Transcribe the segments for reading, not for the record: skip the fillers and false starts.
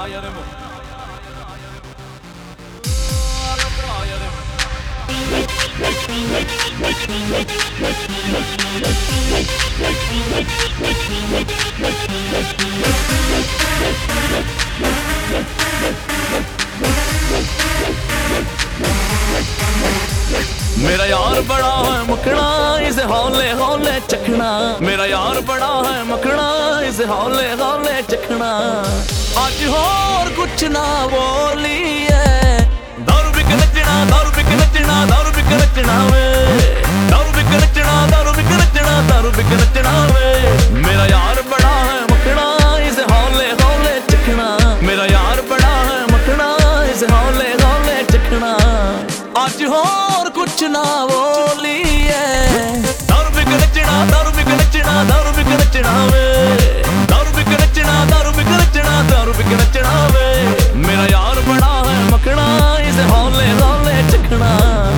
मेरा यार बड़ा है मखना इसे हौले हौले चखना, मेरा यार बड़ा है मखना इसे हौले हौले चखना। आज होर कुछ ना बोलिए, दारू बिक नचना, दारू बिक नचना, दारू बिक नचना वे, दारू बिक नचना, दारू बिक नचना, दारू बिक नचना वे। मेरा यार बड़ा है मखना इसे हौले हौले चखना, मेरा यार बड़ा है मखना इसे हौले हौले चखना। आज होर कुछ ना बोलिए, दारू बिक नचना, दारू बिक नचना, दारू बिक नचना वे, दारू बिक नचना, दारू बिक नचना, दारू बिक नचना वे। मेरा यार बड़ा है मखना इसे हौले हौले चखना।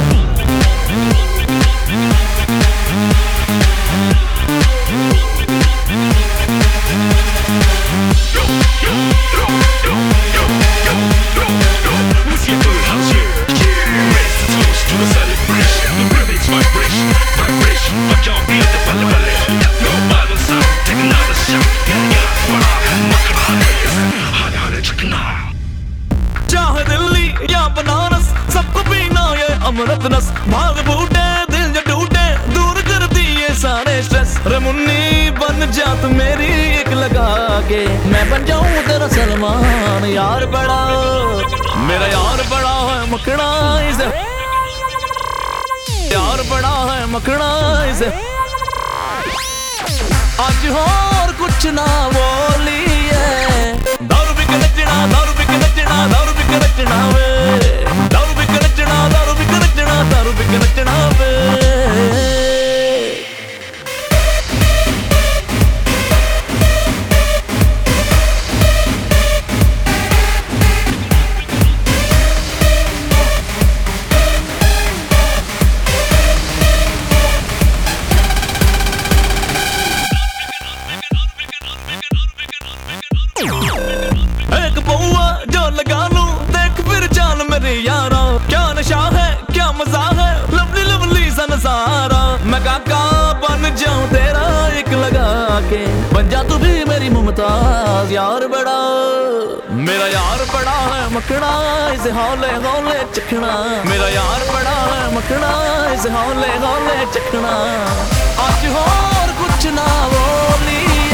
चाहे दिल्ली या बनारस सबको पीना ये अमृत नस, भाग बूटे दिल जो टूटे दूर कर दिए सारे स्ट्रेस। रे मुन्नी बन जा तू मेरी एक लगा के, मैं बन जाऊं तेरा सलमान। यार बड़ा मेरा यार बड़ा है मखना इसे, यार बड़ा है मखना इसे। आज होर कुछ ना बोलिए, दारू बिक नचना, दारू बिक नचना, दारू बिक नचना वे, दारू बिक नचना, दारू बिक नचना, दारू बिक नचना वे। एक पौआ जो लगा लूं देख फिर चाल मेरे यारा, क्या नशा है क्या मजा है लवली लवली सा नजारा। मैं काका बन जाऊं तेरा एक लगा के, बन जा तू भी मेरी मुमताज। यार बड़ा मेरा यार बड़ा है मखना इसे हौले हौले चखना, मेरा यार बड़ा है मखना इसे हौले हौले चखना। आज होर कुछ ना बोली,